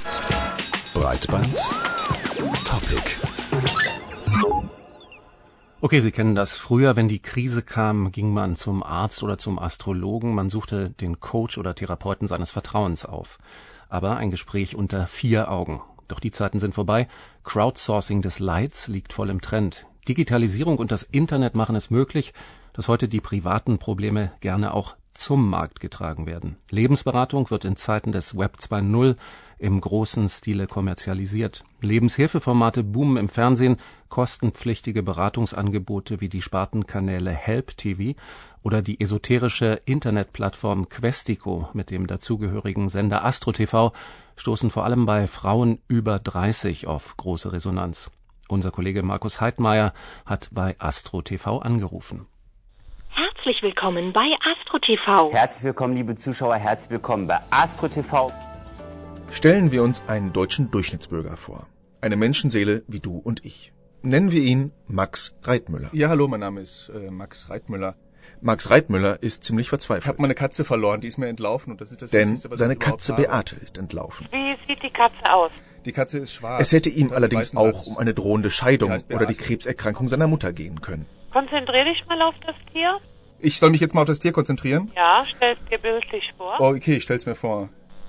Breitband Topic. Okay, Sie kennen das. Früher, wenn die Krise kam, ging man zum Arzt oder zum Astrologen. Man suchte den Coach oder Therapeuten seines Vertrauens auf. Aber ein Gespräch unter 4 Augen. Doch die Zeiten sind vorbei. Crowdsourcing des Leids liegt voll im Trend. Digitalisierung und das Internet machen es möglich, dass heute die privaten Probleme gerne auch zum Markt getragen werden. Lebensberatung wird in Zeiten des Web 2.0 im großen Stile kommerzialisiert. Lebenshilfeformate boomen im Fernsehen, kostenpflichtige Beratungsangebote wie die Spartenkanäle Help TV oder die esoterische Internetplattform Questico mit dem dazugehörigen Sender Astro TV stoßen vor allem bei Frauen über 30 auf große Resonanz. Unser Kollege Markus Heidmeier hat bei Astro TV angerufen. Herzlich willkommen bei Astro TV. Herzlich willkommen, liebe Zuschauer, herzlich willkommen bei Astro TV. Stellen wir uns einen deutschen Durchschnittsbürger vor. Eine Menschenseele wie du und ich. Nennen wir ihn Max Reitmüller. Ja, hallo, mein Name ist Max Reitmüller. Max Reitmüller ist ziemlich verzweifelt. Ich habe meine Katze verloren, die ist mir entlaufen. Und das ist das Denn Wichtigste, was seine ich überhaupt Katze habe. Beate ist entlaufen. Wie sieht die Katze aus? Die Katze ist schwarz. Es hätte ihm Mit einem allerdings weißen auch Latz. um eine drohende Scheidung Die heißt oder die Beate. Krebserkrankung seiner Mutter gehen können. Konzentrier dich mal auf das Tier. Ich soll mich jetzt mal auf das Tier konzentrieren? Ja, stell's dir bildlich vor. Oh, okay, ich stell's mir vor.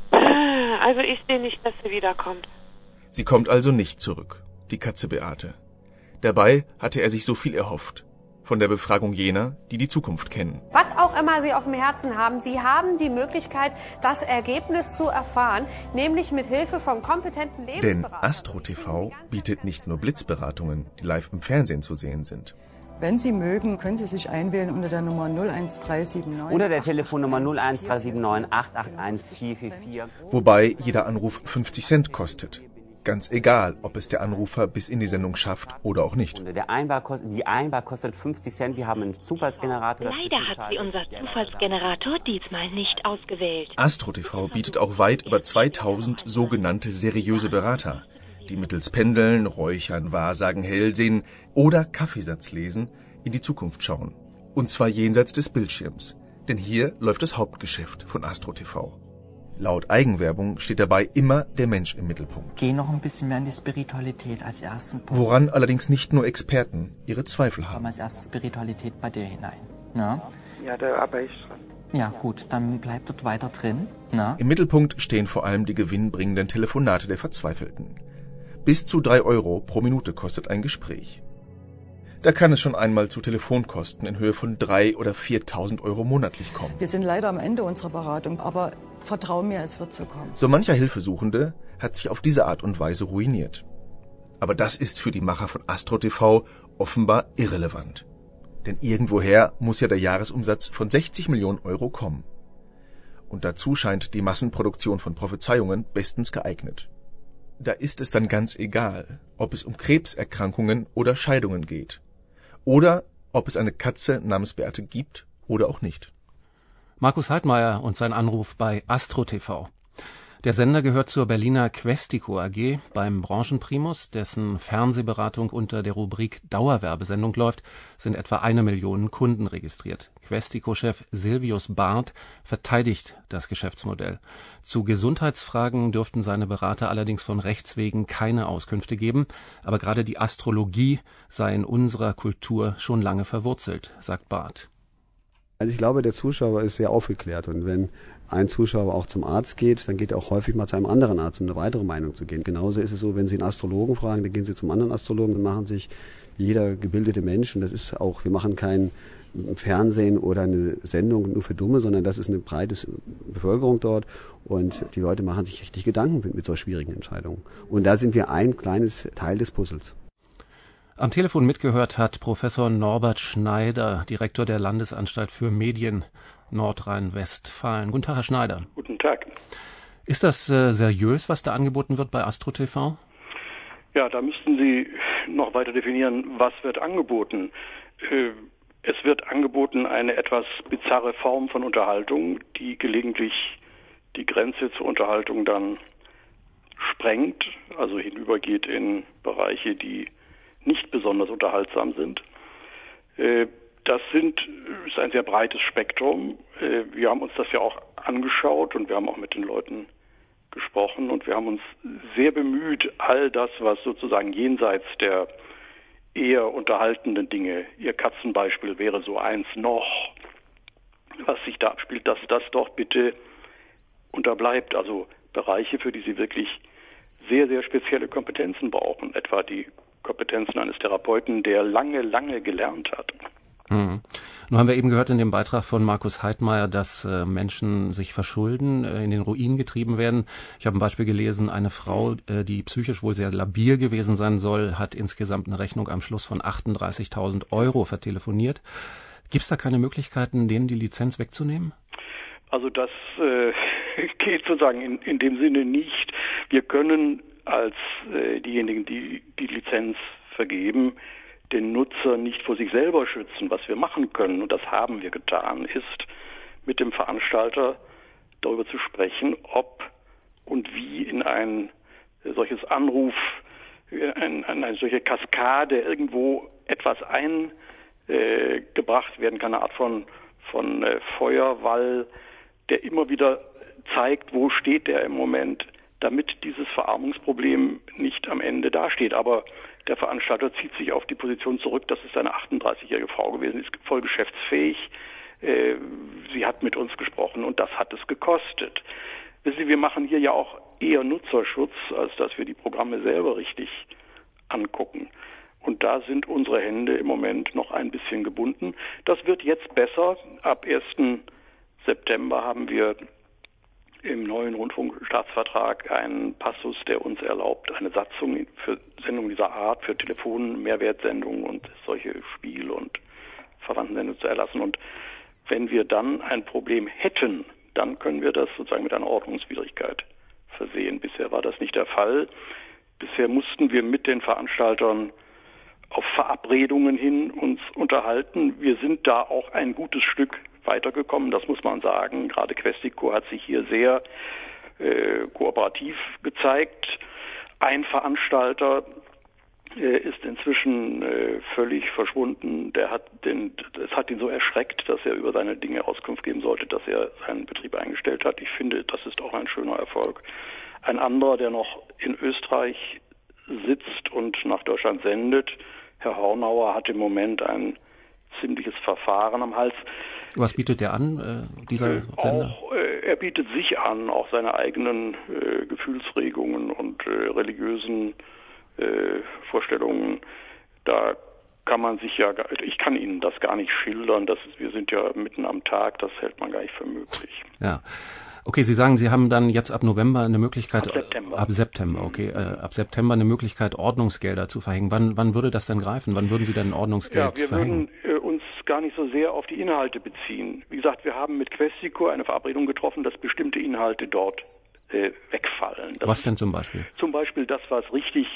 Also ich sehe nicht, dass sie wiederkommt. Sie kommt also nicht zurück, die Katze Beate. Dabei hatte er sich so viel erhofft. Von der Befragung jener, die die Zukunft kennen. Was auch immer Sie auf dem Herzen haben, Sie haben die Möglichkeit, das Ergebnis zu erfahren, nämlich mit Hilfe von kompetenten Denn Lebensberatern. Astro TV bietet nicht nur Blitzberatungen, die live im Fernsehen zu sehen sind. Wenn Sie mögen, können Sie sich einwählen unter der Nummer 01379. Oder der Telefonnummer 01379 881 444. Wobei jeder Anruf 50 Cent kostet. Ganz egal, ob es der Anrufer bis in die Sendung schafft oder auch nicht. Die Einwahl kostet 50 Cent. Wir haben einen Zufallsgenerator. Leider hat sie unser Zufallsgenerator diesmal nicht ausgewählt. Astro TV bietet auch weit über 2000 sogenannte seriöse Berater, die mittels Pendeln, Räuchern, Wahrsagen, Hellsehen oder Kaffeesatz lesen in die Zukunft schauen. Und zwar jenseits des Bildschirms. Denn hier läuft das Hauptgeschäft von Astro TV. Laut Eigenwerbung steht dabei immer der Mensch im Mittelpunkt. Geh noch ein bisschen mehr in die Spiritualität als ersten Punkt. Woran allerdings nicht nur Experten ihre Zweifel Komm haben. als erstes Spiritualität bei dir hinein. Na? Ja, da arbeite ich dran. Ja, gut, dann bleib dort weiter drin. Na? Im Mittelpunkt stehen vor allem die gewinnbringenden Telefonate der Verzweifelten. Bis zu 3 Euro pro Minute kostet ein Gespräch. Da kann es schon einmal zu Telefonkosten in Höhe von 3.000 oder 4.000 Euro monatlich kommen. Wir sind leider am Ende unserer Beratung, aber vertrau mir, es wird so kommen. So mancher Hilfesuchende hat sich auf diese Art und Weise ruiniert. Aber das ist für die Macher von Astro TV offenbar irrelevant. Denn irgendwoher muss ja der Jahresumsatz von 60 Millionen Euro kommen. Und dazu scheint die Massenproduktion von Prophezeiungen bestens geeignet. Da ist es dann ganz egal, ob es um Krebserkrankungen oder Scheidungen geht. Oder ob es eine Katze namens Beate gibt oder auch nicht. Markus Heidmeier und sein Anruf bei Astro TV. Der Sender gehört zur Berliner Questico AG. Beim Branchenprimus, dessen Fernsehberatung unter der Rubrik Dauerwerbesendung läuft, sind etwa 1 Million Kunden registriert. Questico-Chef Silvius Barth verteidigt das Geschäftsmodell. Zu Gesundheitsfragen dürften seine Berater allerdings von Rechts wegen keine Auskünfte geben. Aber gerade die Astrologie sei in unserer Kultur schon lange verwurzelt, sagt Barth. Also ich glaube, der Zuschauer ist sehr aufgeklärt und wenn ein Zuschauer auch zum Arzt geht, dann geht er auch häufig mal zu einem anderen Arzt, um eine weitere Meinung zu gehen. Genauso ist es so, wenn Sie einen Astrologen fragen, dann gehen Sie zum anderen Astrologen, dann machen sich jeder gebildete Mensch, und das ist auch, wir machen kein Fernsehen oder eine Sendung nur für Dumme, sondern das ist eine breite Bevölkerung dort und die Leute machen sich richtig Gedanken mit so schwierigen Entscheidungen. Und da sind wir ein kleines Teil des Puzzles. Am Telefon mitgehört hat Professor Norbert Schneider, Direktor der Landesanstalt für Medien Nordrhein-Westfalen. Guten Tag, Herr Schneider. Guten Tag. Ist das seriös, was da angeboten wird bei Astro TV? Ja, da müssten Sie noch weiter definieren, was wird angeboten. Es wird angeboten eine etwas bizarre Form von Unterhaltung, die gelegentlich die Grenze zur Unterhaltung dann sprengt, also hinübergeht in Bereiche, die nicht besonders unterhaltsam sind. Das ist ein sehr breites Spektrum. Wir haben uns das ja auch angeschaut und wir haben auch mit den Leuten gesprochen und wir haben uns sehr bemüht, all das, was sozusagen jenseits der eher unterhaltenden Dinge, Ihr Katzenbeispiel wäre so eins noch, was sich da abspielt, dass das doch bitte unterbleibt. Also Bereiche, für die Sie wirklich sehr, sehr spezielle Kompetenzen brauchen, etwa die Kompetenzen eines Therapeuten, der lange, lange gelernt hat. Mhm. Nun haben wir eben gehört in dem Beitrag von Markus Heidmeier, dass Menschen sich verschulden, in den Ruin getrieben werden. Ich habe ein Beispiel gelesen, eine Frau, die psychisch wohl sehr labil gewesen sein soll, hat insgesamt eine Rechnung am Schluss von 38.000 € vertelefoniert. Gibt es da keine Möglichkeiten, denen die Lizenz wegzunehmen? Also das geht sozusagen in dem Sinne nicht. Wir können als diejenigen, die die Lizenz vergeben, den Nutzer nicht vor sich selber schützen. Was wir machen können, und das haben wir getan, ist mit dem Veranstalter darüber zu sprechen, ob und wie in ein solches eine solche Kaskade irgendwo etwas eingebracht werden kann, eine Art von Feuerwall, der immer wieder zeigt, wo steht der im Moment, damit dieses Verarmungsproblem nicht am Ende dasteht. Aber der Veranstalter zieht sich auf die Position zurück, das ist eine 38-jährige Frau gewesen, ist voll geschäftsfähig. Sie hat mit uns gesprochen und das hat es gekostet. Wissen Sie, wir machen hier ja auch eher Nutzerschutz, als dass wir die Programme selber richtig angucken. Und da sind unsere Hände im Moment noch ein bisschen gebunden. Das wird jetzt besser. Ab 1. September haben wir im neuen Rundfunkstaatsvertrag einen Passus, der uns erlaubt, eine Satzung für Sendungen dieser Art, für Telefon-, Mehrwertsendungen und solche Spiel- und Verwandtensendungen zu erlassen. Und wenn wir dann ein Problem hätten, dann können wir das sozusagen mit einer Ordnungswidrigkeit versehen. Bisher war das nicht der Fall. Bisher mussten wir mit den Veranstaltern auf Verabredungen hin uns unterhalten. Wir sind da auch ein gutes Stück weitergekommen, das muss man sagen. Gerade Questico hat sich hier sehr kooperativ gezeigt. Ein Veranstalter ist inzwischen völlig verschwunden. Es hat ihn so erschreckt, dass er über seine Dinge Auskunft geben sollte, dass er seinen Betrieb eingestellt hat. Ich finde, das ist auch ein schöner Erfolg. Ein anderer, der noch in Österreich sitzt und nach Deutschland sendet, Herr Hornauer, hat im Moment ein ziemliches Verfahren am Hals. Was bietet der an, dieser Sender? Er bietet sich an, auch seine eigenen Gefühlsregungen und religiösen Vorstellungen. Da kann man sich ich kann Ihnen das gar nicht schildern. Wir sind ja mitten am Tag, das hält man gar nicht für möglich. Ja. Okay, Sie sagen, Sie haben dann jetzt ab November eine Möglichkeit, ab September, ab September eine Möglichkeit, Ordnungsgelder zu verhängen. Wann würde das denn greifen? Wann würden Sie denn Ordnungsgeld verhängen? Wir würden uns gar nicht so sehr auf die Inhalte beziehen. Wie gesagt, wir haben mit Questico eine Verabredung getroffen, dass bestimmte Inhalte dort wegfallen. Was denn zum Beispiel? Zum Beispiel das, was richtig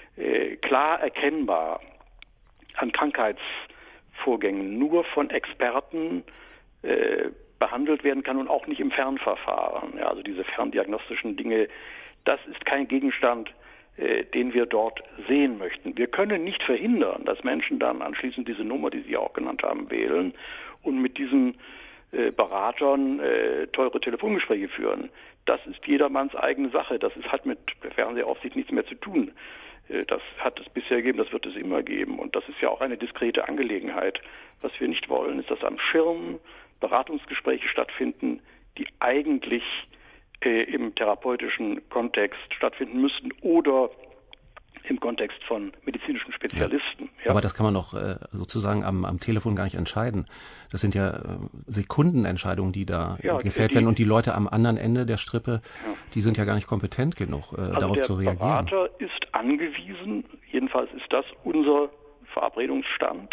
klar erkennbar an Krankheitsvorgängen nur von Experten behandelt werden kann und auch nicht im Fernverfahren. Ja, also diese ferndiagnostischen Dinge, das ist kein Gegenstand, den wir dort sehen möchten. Wir können nicht verhindern, dass Menschen dann anschließend diese Nummer, die Sie auch genannt haben, wählen und mit diesen Beratern teure Telefongespräche führen. Das ist jedermanns eigene Sache. Das hat mit Fernsehaufsicht nichts mehr zu tun. Das hat es bisher gegeben, das wird es immer geben. Und das ist ja auch eine diskrete Angelegenheit. Was wir nicht wollen, ist, dass am Schirm Beratungsgespräche stattfinden, die eigentlich im therapeutischen Kontext stattfinden müssten oder im Kontext von medizinischen Spezialisten. Ja. Aber das kann man doch sozusagen am Telefon gar nicht entscheiden. Das sind ja Sekundenentscheidungen, die da gefällt werden. Und die Leute am anderen Ende der Strippe, die sind ja gar nicht kompetent genug, darauf zu reagieren. Der Berater ist angewiesen, jedenfalls ist das unser Verabredungsstand,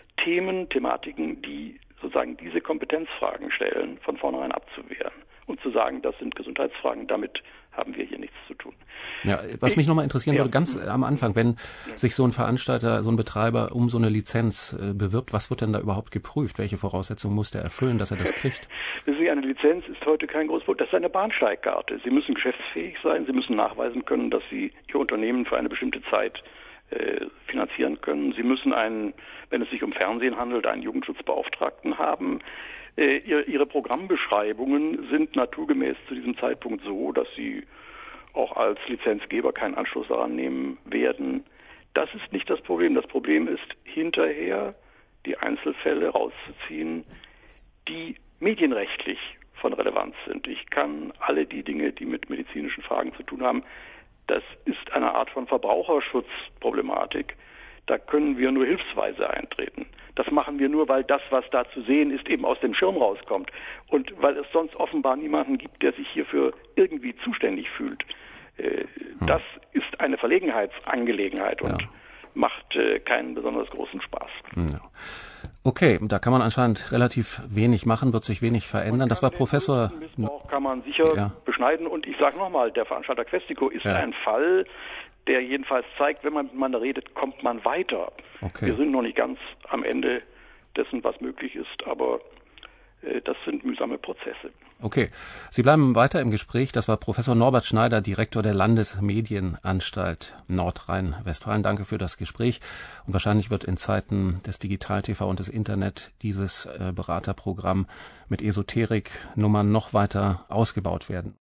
Thematiken, die sozusagen diese Kompetenzfragen stellen, von vornherein abzuwehren und zu sagen, das sind Gesundheitsfragen, damit haben wir hier nichts zu tun. Ja, was mich nochmal interessieren würde, ganz am Anfang, wenn sich so ein Veranstalter, so ein Betreiber um so eine Lizenz bewirbt, was wird denn da überhaupt geprüft? Welche Voraussetzungen muss der erfüllen, dass er das kriegt? Eine Lizenz ist heute kein großes Problem. Das ist eine Bahnsteigkarte. Sie müssen geschäftsfähig sein, Sie müssen nachweisen können, dass Sie Ihr Unternehmen für eine bestimmte Zeit finanzieren können. Sie müssen wenn es sich um Fernsehen handelt, einen Jugendschutzbeauftragten haben. Ihre Programmbeschreibungen sind naturgemäß zu diesem Zeitpunkt so, dass sie auch als Lizenzgeber keinen Anschluss daran nehmen werden. Das ist nicht das Problem. Das Problem ist, hinterher die Einzelfälle rauszuziehen, die medienrechtlich von Relevanz sind. Ich kann alle die Dinge, die mit medizinischen Fragen zu tun haben, das ist eine Art von Verbraucherschutzproblematik. Da können wir nur hilfsweise eintreten. Das machen wir nur, weil das, was da zu sehen ist, eben aus dem Schirm rauskommt. Und weil es sonst offenbar niemanden gibt, der sich hierfür irgendwie zuständig fühlt. Das ist eine Verlegenheitsangelegenheit und macht keinen besonders großen Spaß. Ja. Okay, da kann man anscheinend relativ wenig machen, wird sich wenig verändern. Das war Professor... Missbrauch kann man sicher beschneiden. Und ich sage nochmal, der Veranstalter Questico ist ein Fall, der jedenfalls zeigt, wenn man miteinander redet, kommt man weiter. Okay. Wir sind noch nicht ganz am Ende dessen, was möglich ist, aber das sind mühsame Prozesse. Okay, Sie bleiben weiter im Gespräch. Das war Professor Norbert Schneider, Direktor der Landesmedienanstalt Nordrhein-Westfalen. Danke für das Gespräch. Und wahrscheinlich wird in Zeiten des Digital-TV und des Internet dieses Beraterprogramm mit Esoterik-Nummern noch weiter ausgebaut werden.